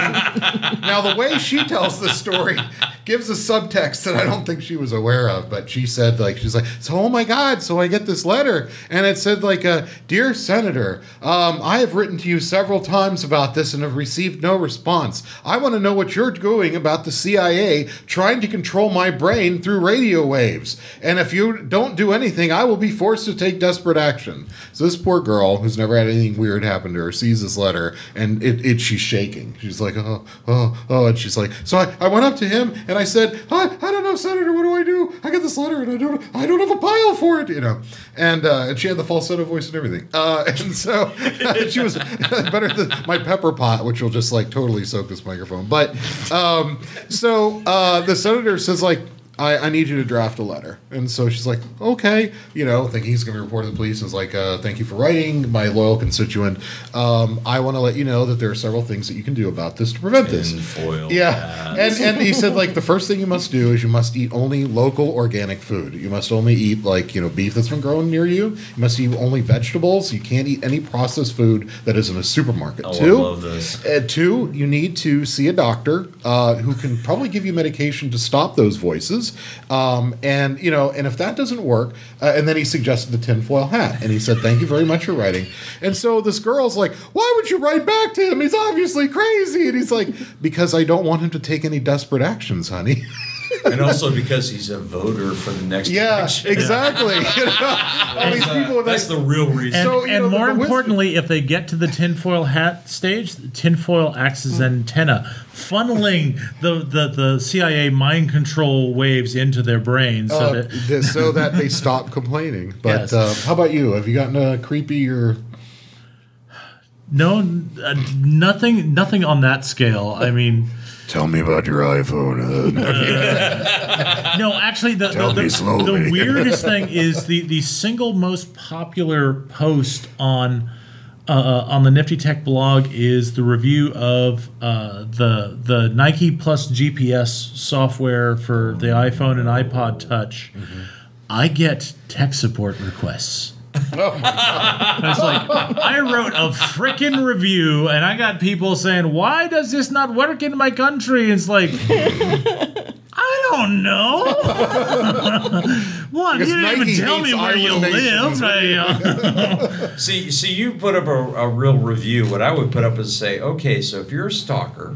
now the way she tells the story gives a subtext that I don't think she was aware of, but she said like she's like, so oh my god, so I get this letter and it said like, uh, dear Senator, um, I have written to you several times about this and have received no response. I want to know what you're doing about the C I A trying to control my brain through radio waves, and if you don't do anything, I will be forced to take desperate action. So this poor girl who's never had anything weird happen to her sees this letter and it, it she's shaking. She's like, oh, oh, oh, and she's like, so I, I went up to him and I said, I, I don't know, Senator, what do I do? I got this letter and I don't I don't have a pile for it, you know. And uh, and she had the falsetto voice and everything. Uh, and so she was better than my pepper pot, which will just like totally soak this microphone. But um, so uh, the senator says like, I, I need you to draft a letter. And so she's like, okay, you know, thinking he's going to report to the police. And is like, uh, thank you for writing, my loyal constituent. Um, I want to let you know that there are several things that you can do about this to prevent this. Tinfoil Yeah. And, and he said, like, the first thing you must do is you must eat only local organic food. You must only eat, like, you know, beef that's been grown near you. You must eat only vegetables. You can't eat any processed food that is in a supermarket. Oh, Two, I love this. uh, two, you need to see a doctor uh, who can probably give you medication to stop those voices. Um, and, you know, and if that doesn't work, uh, and then he suggested the tinfoil hat. And he said, thank you very much for writing. And so this girl's like, why would you write back to him? He's obviously crazy. And he's like, because I don't want him to take any desperate actions, honey. And also because he's a voter for the next Yeah, election. exactly. You know, all these people with That's like, the real reason. And, So, you and know, the- more the wisdom- importantly, if they get to the tinfoil hat stage, the tinfoil acts as an antenna, funneling the, the, the C I A mind control waves into their brains. So uh, that, th- so that they stop complaining. But Yes. uh, how about you? Have you gotten a creepy or... no, uh, nothing, nothing on that scale. I mean, Tell me about your iPhone. no, actually, the Tell the, me the, slowly. the weirdest thing is the, the single most popular post on uh, on the Nifty Tech blog is the review of uh, the the Nike Plus G P S software for the iPhone and iPod Touch. I get tech support requests. Oh my God. It's like, I wrote a frickin' review and I got people saying, why does this not work in my country? It's like, I don't know. One, Because you didn't Nike even tell hates me where you island nations. live. I, uh, See, see, you put up a, a real review. What I would put up is say, okay, so if you're a stalker,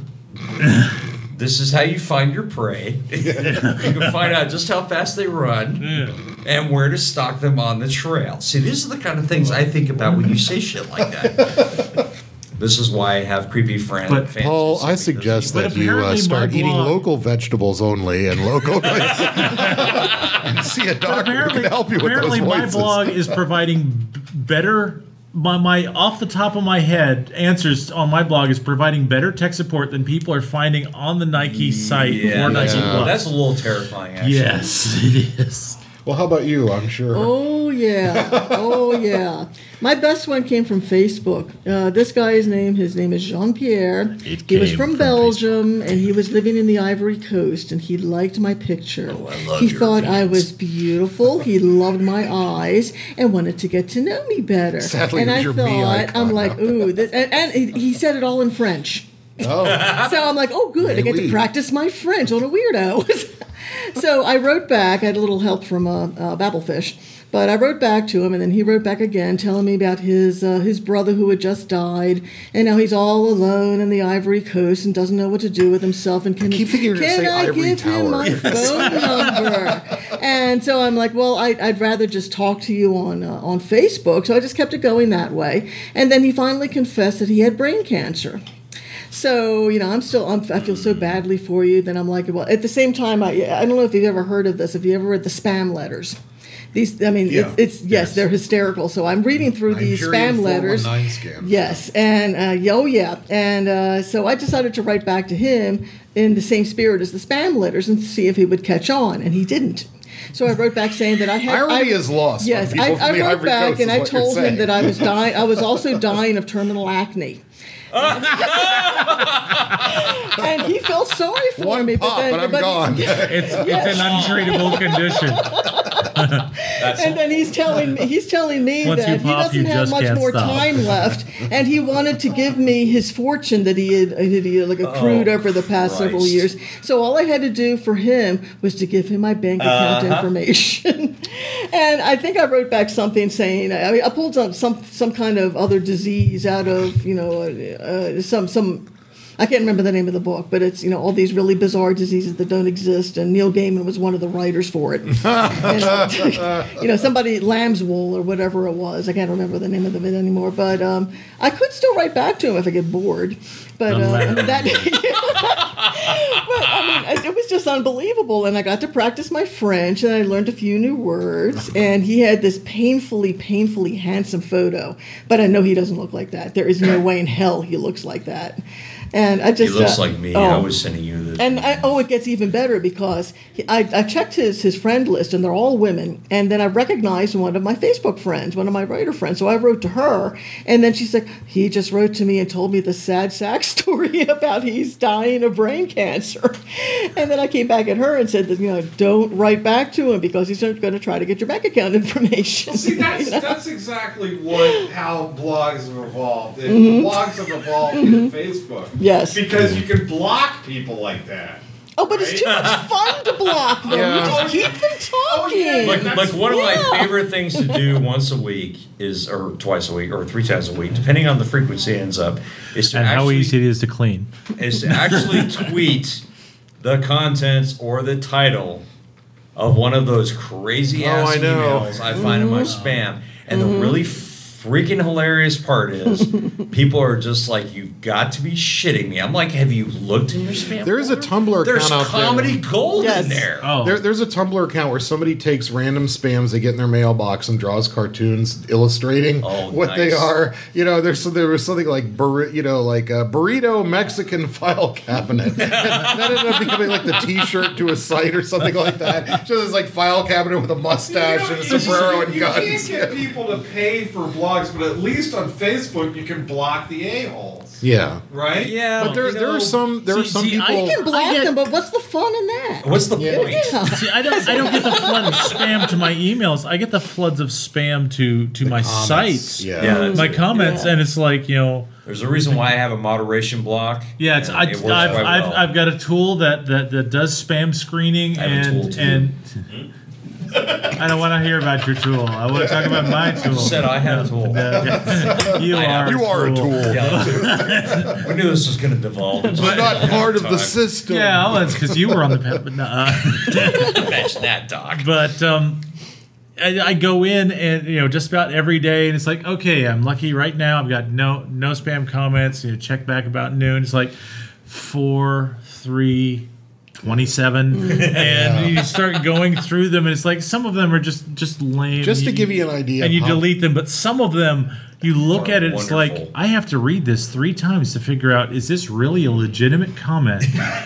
this is how you find your prey. You can find out just how fast they run, and where to stock them on the trail. See, these are the kind of things I think about when you say shit like that. This is why I have creepy friend, But, fantasies. Paul, I suggest But that you uh, apparently start my eating blog- local vegetables only and local and see a But doctor who apparently, can help you with those apparently my voices. blog is providing b- better. My, my off the top of my head answers on my blog is providing better tech support than people are finding on the Nike site Yeah, for that's, Nike a, Plus. that's a little terrifying, actually. Yes, it is. Well, how about you? I'm sure. Oh yeah, oh yeah. My best one came from Facebook. Uh, this guy's name, his name is Jean Pierre. It He was came from, from Belgium, and he was living in the Ivory Coast. And he liked my picture. Oh, I love he your thought I pants. was beautiful. He loved my eyes and wanted to get to know me better. Sadly, and it was I your me thought, icon I'm like, now. ooh, this, and, and he he said it all in French. Oh, So I'm like, oh, good. I get Oui. to practice my French on a weirdo. So I wrote back. I had a little help from uh, uh, Babelfish. But I wrote back to him, and then he wrote back again, telling me about his uh, his brother who had just died, and now he's all alone in the Ivory Coast and doesn't know what to do with himself. And can, keep thinking you're gonna can say I Ivory give him Tower. my phone number? And so I'm like, well, I, I'd rather just talk to you on uh, on Facebook. So I just kept it going that way. And then he finally confessed that he had brain cancer. So, you know, I'm still, I'm, I feel so badly for you. Then I'm like, well, at the same time, I, I don't know if you've ever heard of this, if you ever read the spam letters. These, I mean, Yeah. it's, it's yes, Yes. they're hysterical. So I'm reading through these Nigerian spam letters. four one nine scam. Yes, and uh, yeah, oh yeah, and uh, so I decided to write back to him in the same spirit as the spam letters and see if he would catch on, and he didn't. So I wrote back saying that I had Irony I, is lost on Yes, people I, from I the wrote Ivory back Coast and is I what you're told him saying. that I was dying. I was also dying of terminal acne. And he felt sorry for One me, pop, then, but I'm gone. It's it's an untreatable condition. That's And then he's telling me he's telling me Once that you he pop, doesn't you have just much can't more stop. time left, and he wanted to give me his fortune that he had, that he had like accrued Oh, over the past several Christ. years. So all I had to do for him was to give him my bank account Uh-huh. information, and I think I wrote back something saying I mean I pulled some some some kind of other disease out of you know uh, some some. I can't remember the name of the book, but it's, you know, all these really bizarre diseases that don't exist, and Neil Gaiman was one of the writers for it. And, uh, you know, somebody, Lamb's Wool or whatever it was. I can't remember the name of it anymore, but um, I could still write back to him if I get bored. But The uh, Lamb. that, but, I mean, it was just unbelievable, and I got to practice my French, and I learned a few new words, and he had this painfully, painfully handsome photo, but I know he doesn't look like that. There is no way in hell he looks like that. And I He just looks uh, like me. oh. I was sending you this. And I, oh, it gets even better because he, I, I checked his, his friend list, and they're all women. And then I recognized one of my Facebook friends, one of my writer friends. So I wrote to her, and then she's like, he just wrote to me and told me the sad sack story about he's dying of brain cancer. And then I came back at her and said that, you know, don't write back to him because he's going to try to get your bank account information. See, that's You know? that's exactly what how blogs have evolved. And Mm-hmm. blogs have evolved in Facebook. Yes. Because you can block people like that. Oh, but it's too much fun to block them. Yeah. You just keep them talking. yeah, like, that's- like one of my yeah. favorite things to do once a week is, or twice a week, or three times a week, depending on the frequency it ends up, is to And how actually, easy it is to clean. is to actually tweet the contents or the title of one of those crazy ass Oh, I know. emails I find in my Mm-hmm. spam. And the really freaking hilarious part is people are just like, you've got to be shitting me. I'm like, have you looked in your spam? There's a folder? Tumblr There's account out there. comedy gold Yes. in there. Oh, There, there's a Tumblr account where somebody takes random spams they get in their mailbox and draws cartoons illustrating Oh, what they nice. are. You know, there's so there was something like burri- you know like a burrito Mexican file cabinet. that ended up becoming like the T-shirt to a site or something like that. So there's like file cabinet with a mustache You know, and a you- sombrero and you guns. can't get people to pay for blogs, but at least on Facebook you can block the a-holes. Yeah, Right? Yeah, but there you there know, are some there are see- some see, I people. You can block I get- them, but what's the fun in that? What's the Yeah. point? Yeah. See, I don't. I don't get the flood of spam to my emails. I get the floods of spam to to my comments, sites, yeah. Yeah, that's my it. comments, Yeah. and it's like, you know, There's a reason why I have a moderation block. yeah. It's and I, it I've, works I've, quite I've, well. I've got a tool that that, that does spam screening, I have a and tool, too. and I don't want to hear about your tool. I want to talk about my tool. Said I had a tool. Yeah. you I are. have- You are a tool. Yeah, we knew this was going to devolve. into You're not part of the time. system. Yeah, well, that's because you were on the. pa- But, no, uh, Imagine that, Doc. but um, I, I go in and you know just about every day, and it's like, okay, I'm lucky right now. I've got no no spam comments. You know, check back about noon. It's like four, three, twenty-seven, and you start going through them, and it's like some of them are just just lame. Just to give you an idea, and you how- delete them, but some of them. You look Are at it, it's like, wonderful. I have to read this three times to figure out, is this really a legitimate comment?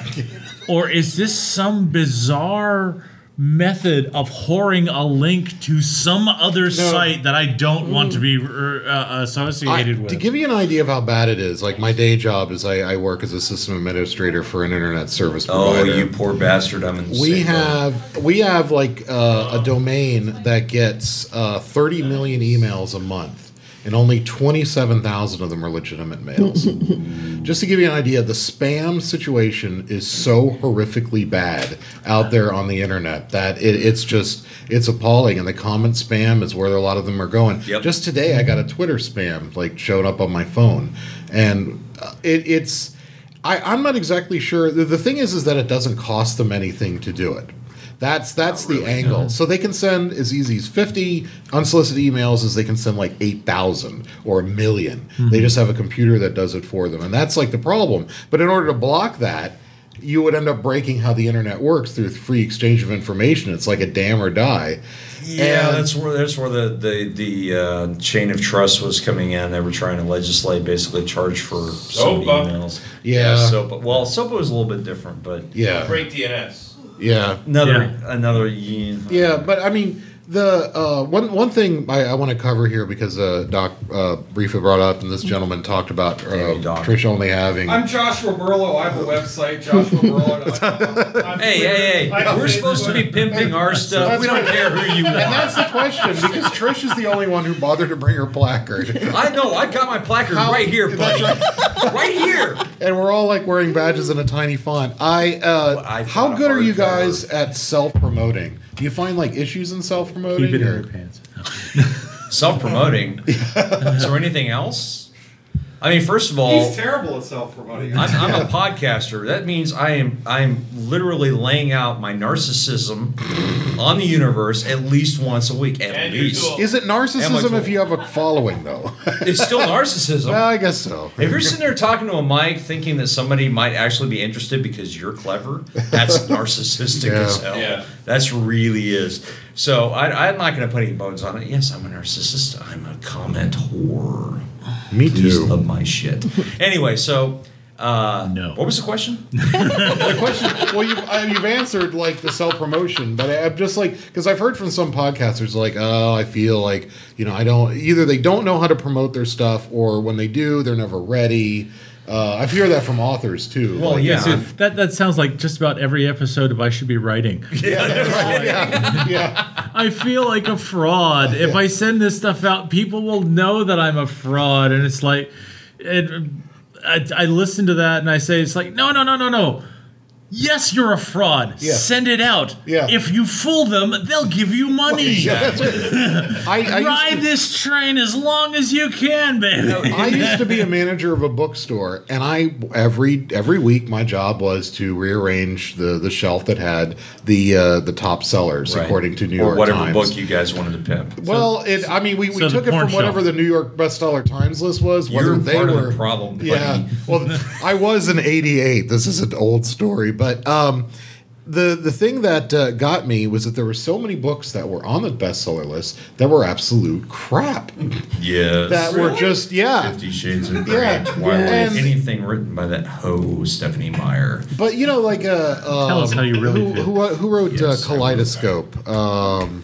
Or is this some bizarre method of whoring a link to some other site that I don't want to be uh, associated I- with? To give you an idea of how bad it is, like my day job is I, I work as a system administrator for an internet service Oh, provider. you poor bastard! I'm in the We same boat. have we have like uh, a domain that gets uh, thirty million emails a month, and only twenty-seven thousand of them are legitimate mails. Just to give you an idea, the spam situation is so horrifically bad out there on the internet that it, it's just it's appalling. And the comment spam is where a lot of them are going. Yep. Just today, I got a Twitter spam like showed up on my phone, and uh, it, it's. I, I'm not exactly sure. The, the thing is, is that it doesn't cost them anything to do it. That's that's the angle. So they can send as easy as fifty unsolicited emails as they can send like eight thousand or a million. They just have a computer that does it for them, and that's like the problem. But in order to block that, you would end up breaking how the internet works through free exchange of information. It's like a damn or die. Yeah, And- that's where that's where the the the uh, chain of trust was coming in. They were trying to legislate, basically charge for so many SOPA. emails. Yeah. SOPA. Well, SOPA was a little bit different, but Yeah, Great D N S. yeah. another another. Yeah. Yeah, but I mean, the uh, one one thing I, I want to cover here because uh, Doc uh, briefly brought up, and this gentleman talked about uh, Hey, Doc. Trish only having. I'm Joshua Burlow. I have a website, joshua burlow dot com. Hey, hey, hey! We're supposed to be pimping our stuff. That's We don't right. care who you And are. that's the question, because Trish is the only one who bothered to bring her placard. I know. I've got my placard How- right here, buddy. Right here. And we're all like wearing badges in a tiny font. I, uh, Well, I how thought good are you hardcover. guys at self-promoting? Do you find like issues in self-promoting? Keep it in or- your pants. Self-promoting. Is there anything else? I mean, first of all, He's terrible at self-promoting. I'm, I'm a podcaster. That means I am I am literally laying out my narcissism on the universe at least once a week. At And you least do. Is it Am I narcissism told? if you have a following, though? it's still narcissism. Well, I guess so. If you're sitting there talking to a mic thinking that somebody might actually be interested because you're clever, that's narcissistic Yeah. as hell. Yeah. That's really is. So I, I'm not going to put any bones on it. Yes, I'm a narcissist. I'm a comment whore. Me Please too. love my shit. Anyway, so uh, No. what was the question? The question, well, you've, uh, you've answered like the self promotion, but I, I'm just like, because I've heard from some podcasters like, oh, I feel like, you know, I don't, either they don't know how to promote their stuff, or when they do, they're never ready. Uh, I hear that from authors too. Well, Like, yeah. So that, that sounds like just about every episode of I Should Be Writing. yeah, that's right. Yeah, yeah. I feel like a fraud. If I send this stuff out, people will know that I'm a fraud. And it's like, it, I, I listen to that and I say, it's like, no, no, no, no, no. Yes, you're a fraud. Yeah. Send it out. Yeah. If you fool them, they'll give you money. Yeah, that's right. I, I Ride used to, this train as long as you can, baby. I used to be a manager of a bookstore, and I every every week my job was to rearrange the, the shelf that had the uh, the top sellers Right. according to New or York whatever Times. book you guys wanted to pimp. Well, it. I mean, we, we so the took it porn from whatever shelf. the New York bestseller Times list was. Whether You're they part were of the problem, buddy. Yeah. Well, I was in eighty-eight. This is an old story, but um, the the thing that uh, got me was that there were so many books that were on the bestseller list that were absolute crap. Yes. That were just yeah. Fifty Shades of Grey, Yeah. Twilight, And- anything written by that hoe Stephanie Meyer. But you know, like uh, Tell us um, how you really who, feel. who, who wrote Yes, uh, I wrote Kaleidoscope? Um,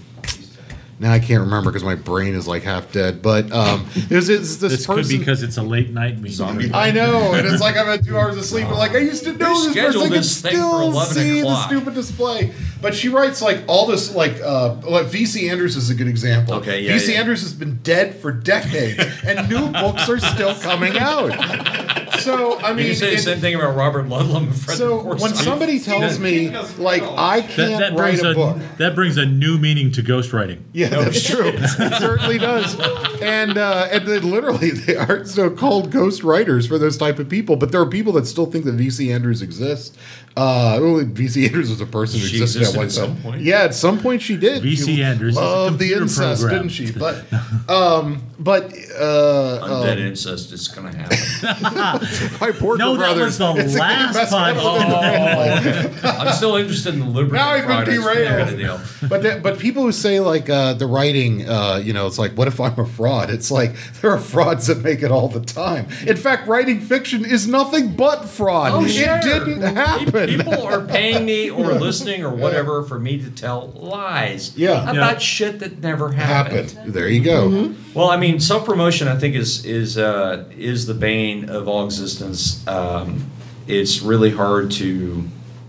now I can't remember because my brain is like half dead. But um, there's it's this, This person. could be because it's a late night meeting. Zombie. I know, and it's like I've had two hours of sleep, but like I used to know They this person, I scheduled could this thing for still eleven see the o'clock. stupid display. But she writes like all this, like uh, like V C Andrews is a good example. Okay, yeah, V C yeah. Andrews has been dead for decades, and new books are still coming out. So I You mean, can say it- the same thing about Robert Ludlum and Fred so Corson. when somebody tells me like I That, can't that write brings a a, book. that brings a new meaning to ghostwriting. Yeah, that's true. It certainly does. And uh, and then literally they are so called ghost writers for those type of people. But there are people that still think that V C Andrews exists. Uh, well, V C Andrews was a person who She existed, existed at one at some time. point? Yeah, at some point she did. V C She Andrews is a loved the computer incest, program. didn't she? But, um, but uh, Undead um, incest is going to happen. my Porker No, that Brothers. was the it's last the best kind of podcast. family. I'm still interested in the lubricant Now I've been products from derailed. that deal. But the, but people who say like uh, the writing, uh, you know, it's like, what if I'm a fraud? It's like there are frauds that make it all the time. In fact, writing fiction is nothing but fraud. Oh, sure. It didn't happen. People are paying me or listening or whatever for me to tell lies Yeah. about Yeah. shit that never happened. happened. There you go. Well, I mean, self promotion, I think, is is uh, is the bane of all existence. Um, it's really hard to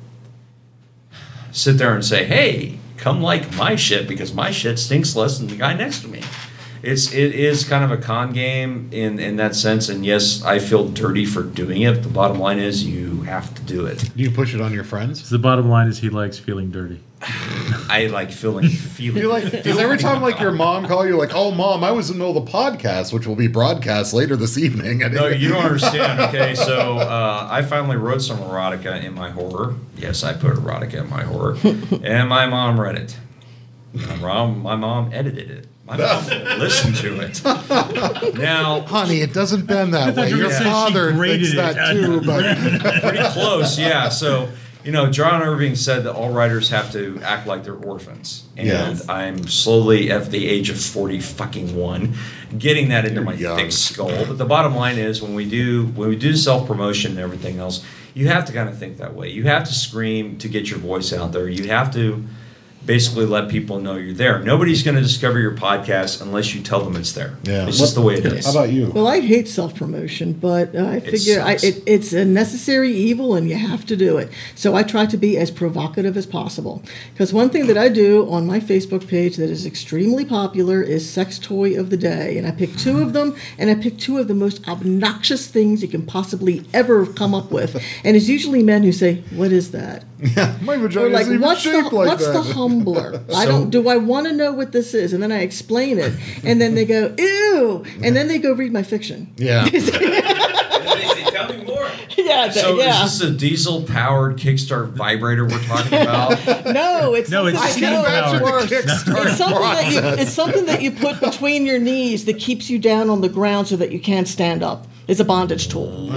sit there and say, "Hey, come like my shit," because my shit stinks less than the guy next to me. It's it is kind of a con game in in that sense, and yes, I feel dirty for doing it. The bottom line is, you have to do it. Do you push it on your friends? The bottom line is he likes feeling dirty. I like feeling feeling. You like because every time like your mom call you like, oh mom, I was in the middle of the podcast, which will be broadcast later this evening. And No, you don't understand. Okay, so uh, I finally wrote some erotica in my horror. Yes, I put erotica in my horror, and my mom read it. My mom, my mom edited it. My mom listened to it. Now, honey, it doesn't bend that way. you were Your gonna say she father graded thinks it. that too, but pretty close, yeah. So, you know, John Irving said that all writers have to act like they're orphans, and Yes. I'm slowly, at the age of forty fucking one, getting that into You're my young. thick skull. But the bottom line is, when we do when we do self promotion and everything else, you have to kind of think that way. You have to scream to get your voice out there. You have to basically let people know you're there. Nobody's going to discover your podcast unless you tell them it's there. Yeah. It's just the way it is. how about you? Well, I hate self promotion, but uh, I figure I, sucks. it, it's a necessary evil and you have to do it. So I try to be as provocative as possible. Because one thing that I do on my Facebook page that is extremely popular is Sex Toy of the Day. And I pick two of them, and I pick two of the most obnoxious things you can possibly ever come up with. And it's usually men who say, "What is that?" My Or vagina like, isn't even what's the shaped like what's that. the humbler? I So- don't. Do I want to know what this is? And then I explain it, and then they go, "Ew!" And then they go read my fiction. Yeah. And then they say, tell me more. Yeah, So yeah. is this a diesel-powered Kickstart vibrator we're talking about? No, it's No, it's I steam know, powered. worse. Kickstart It's something that you, process. it's something that you put between your knees that keeps you down on the ground so that you can't stand up. It's a bondage tool.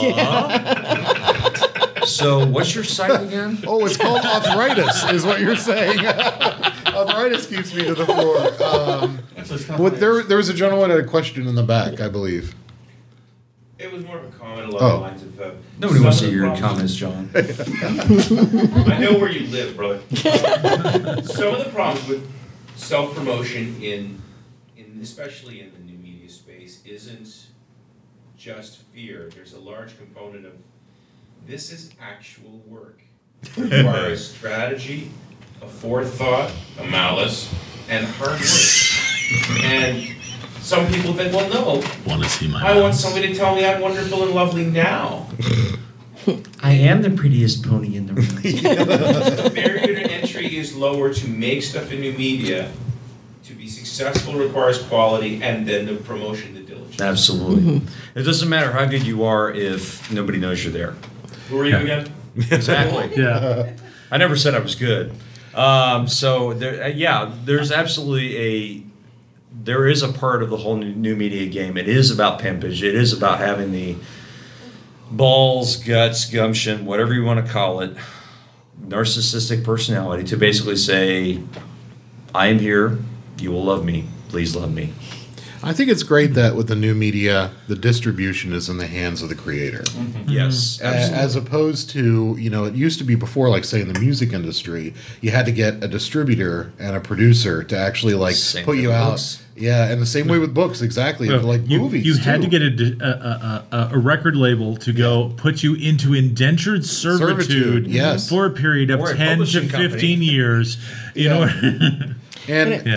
So what's your site again? Oh, it's called arthritis, is what you're saying. Arthritis keeps me to the floor. Um, but there, there was a gentleman that had a question in the back, I believe. It was more of a comment along Oh. the lines of. Uh, Nobody some wants to of the hear your problems- comments, John. I know where you live, brother. Some of the problems with self promotion in, in especially in the new media space, isn't just fear. There's a large component of this is actual work. It requires strategy, a forethought, a malice, and hard work. And some people think, well, no, Want to see my I want somebody to tell me I'm wonderful and lovely now. I am the prettiest pony in the room. The barrier to entry is lower to make stuff in new media. To be successful requires quality, and then the promotion, the diligence. Absolutely. It doesn't matter how good you are if nobody knows you're there. Who are you again? Exactly. Yeah. I never said I was good. Um, so there, uh, yeah, there's absolutely a there is a part of the whole new, new media game. It is about pimpage. It is about having the balls, guts, gumption, whatever you want to call it, narcissistic personality to basically say, I am here. You will love me. Please love me. I think it's great that with the new media, the distribution is in the hands of the creator. Yes, A- absolutely. As opposed to, you know, it used to be before, like, say, in the music industry, you had to get a distributor and a producer to actually, like, Same put with you out. books. Yeah, and the same way with books, exactly. Well, like you, movies. you had too. to get a, di- a, a, a, a record label to go put you into indentured servitude, Servitude, yes. for a period of Or a ten to publishing company. fifteen years. In Yeah. order, And yeah.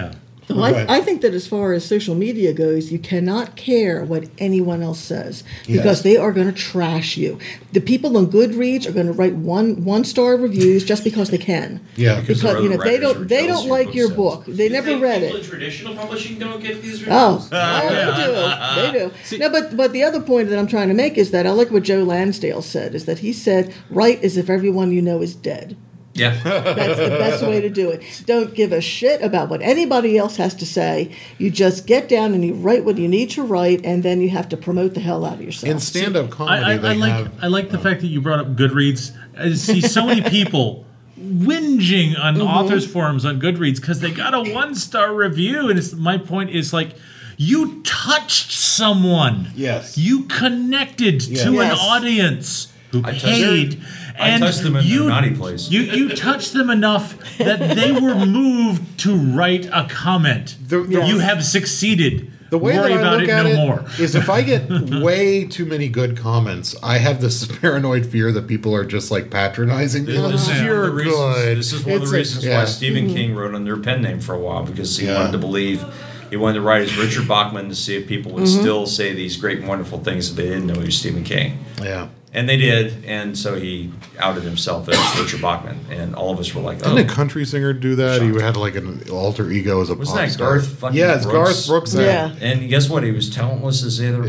Well, Okay. I, I think that as far as social media goes, you cannot care what anyone else says because Yes. they are going to trash you. The people on Goodreads are going to write one one star reviews just because they can. Yeah. Because Because their you know other they writers don't are they jealous don't of like book your sales. book. They You never think read people it. in traditional publishing don't get these reviews? Oh, oh, they do. They do. No, but but the other point that I'm trying to make is that I like what Joe Lansdale said. Is that he said, "Write as if everyone you know is dead." Yeah. That's the best way to do it. Don't give a shit about what anybody else has to say. You just get down and you write what you need to write, and then you have to promote the hell out of yourself. In stand-up comedy, I, I, they I like have. I like the fact that you brought up Goodreads. I see so many people whinging on authors forums on Goodreads because they got a one star review, and it's, my point is like, you touched someone. Yes. You connected to an Yes. audience who I touched- paid. I and touched them in you, their naughty place. You you touched them enough that they were moved to write a comment. The- the- You have succeeded. The way Worry that I about look it at no it more. is if I get way too many good comments, I have this paranoid fear that people are just like patronizing me. This Oh, is one of you're the reasons- good. This is one of It's the a- reasons yeah. why Stephen King wrote under a pen name for a while, because he Yeah. wanted to believe, he wanted to write as Richard Bachman to see if people would still say these great and wonderful things if they didn't know he was Stephen King. Yeah. And they did, and so he outed himself as Richard Bachman, and all of us were like, "Oh, Didn't a country singer do that? He had like an alter ego as a Wasn't pop that star. Garth fucking Yeah, it's Brooks? Garth Brooks. that- Yeah. And guess what? He was talentless as the other."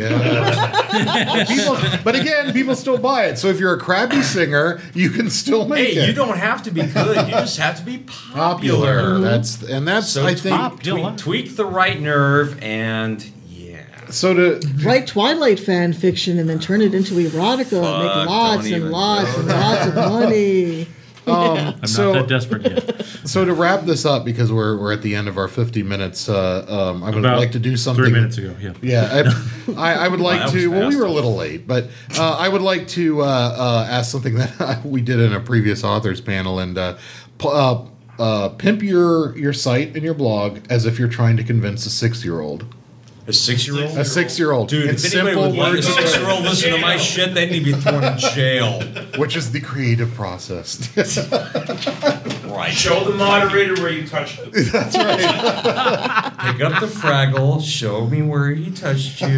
Yeah. People, but again, people still buy it. So if you're a crappy singer, you can still make Hey, it you don't have to be good. You just have to be popular. popular. That's and that's So I think. Popular. tweak, tweak the right nerve, and yeah. So to Write Twilight fan fiction and then turn it into erotica and make Fuck, lots don't and even lots go and lots of money. um, I'm so not that desperate yet. so to wrap this up because we're we're at the end of our fifty minutes. Uh, um, I would About like to do something. Three minutes ago, yeah. Yeah, I, I, I would like Wow, that to. was Well, we fast. were a little late, but uh, I would like to uh, uh, ask something that we did in a previous authors panel, and uh, p- uh, uh, pimp your your site and your blog as if you're trying to convince a six year old. A six-year-old? A six year old, Dude, in if anybody simple would let a words, six-year-old listen to my shit, they need to be thrown in jail. which is the creative process. Right. Show the moderator where you touched them. That's right. Pick up the Fraggle. Show me where he touched you.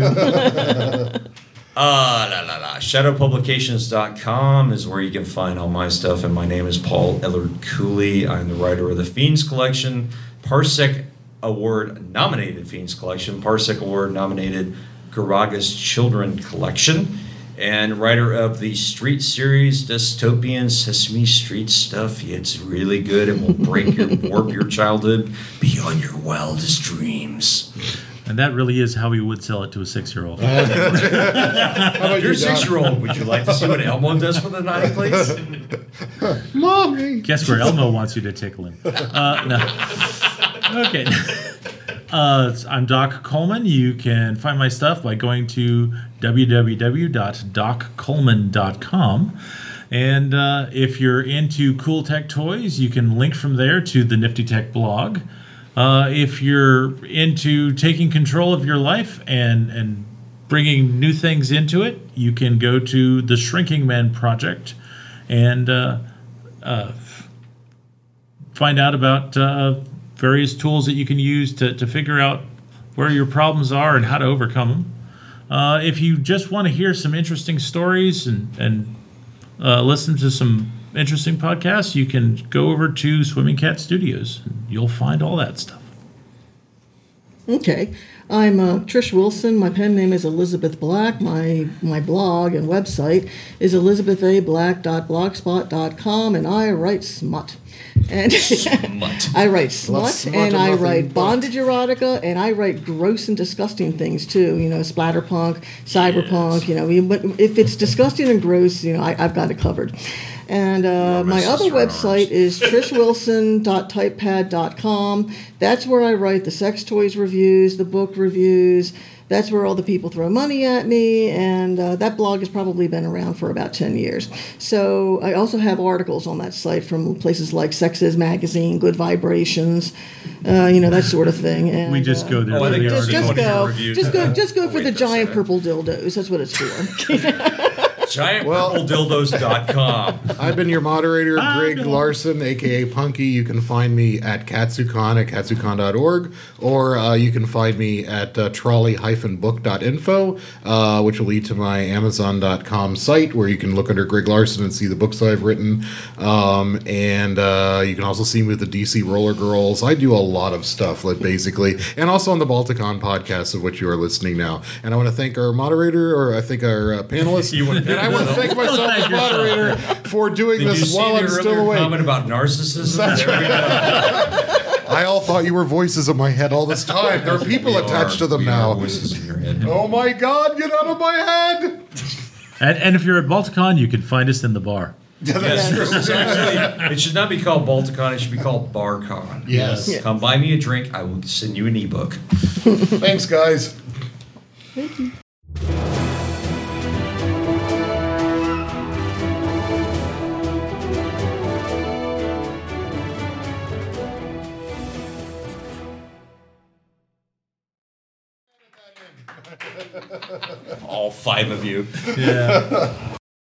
Ah, la la la. shadow publications dot com is where you can find all my stuff, and my name is Paul Ellard Cooley. I'm the writer of the Fiends Collection, Parsec Award nominated Fiends Collection, Parsec Award nominated Garagas Children Collection, and writer of the Street series, Dystopian Sesame Street stuff. It's really good and will break your, warp your childhood beyond your wildest dreams. And that really is how he would sell it to a six-year-old. How about You're you, a six-year-old. Would you like to see what Elmo does for the night, please? Doc? Mommy. Guess where Elmo wants you to tickle him. Uh, no. Okay. Uh, I'm Doc Coleman. You can find my stuff by going to w w w dot doc coleman dot com. And uh, if you're into cool tech toys, you can link from there to the Nifty Tech blog. Uh, if you're into taking control of your life and, and bringing new things into it, you can go to the Shrinking Man Project and uh, uh, find out about uh, various tools that you can use to, to figure out where your problems are and how to overcome them. Uh, if you just want to hear some interesting stories and, and uh, listen to some interesting podcasts, you can go over to Swimming Cat Studios. And you'll find all that stuff. Okay. I'm uh, Trish Wilson. My pen name is Elizabeth Black. My my blog and website is elizabeth a black dot blogspot dot com, and I write smut. And Smut. I write smut, smut and and I nothing write but- bondage erotica, and I write gross and disgusting things too. You know, splatterpunk, cyberpunk. You know, if it's disgusting and gross, you know, I, I've got it covered. And uh, my Nemesis other for ours. website is trish wilson dot typepad dot com. That's where I write the sex toys reviews, the book reviews. That's where all the people throw money at me, and uh, that blog has probably been around for about ten years. So I also have articles on that site from places like Sex Is Magazine, Good Vibrations, uh, you know, that sort of thing. And, We just uh, go there. Oh, I think for the there's just, one just of your go, reviews. just go, just go for Wait the a giant second. purple dildos. That's what it's for. giant Well- purple dildos dot com. I've been your moderator, Ah, Greg no. Larson, aka Punky. You can find me at Katsucon at katsucon dot org, or uh, you can find me at uh, trolley dash book dot info, uh, which will lead to my amazon dot com site where you can look under Greg Larson and see the books I've written. Um, and uh, you can also see me with the D C Roller Girls. I do a lot of stuff, like, basically, and also on the Balticon podcast, of which you are listening now. And I want to thank our moderator, or I think our uh, panelists, You want- and I want to thank myself Thank as yourself. moderator for doing Did you this see while the I'm still earlier awake. comment about narcissism? There we go. I all thought you were voices in my head all this time. There are people We attached are- to them we are now. Voices in your head. Oh my God, get out of my head! And, and if you're at Balticon, you can find us in the bar. Yes, it's actually, it should not be called Balticon. It should be called BarCon. Yes. Yeah. Come buy me a drink. I will send you an ebook. Thanks, guys. All five of you. Yeah.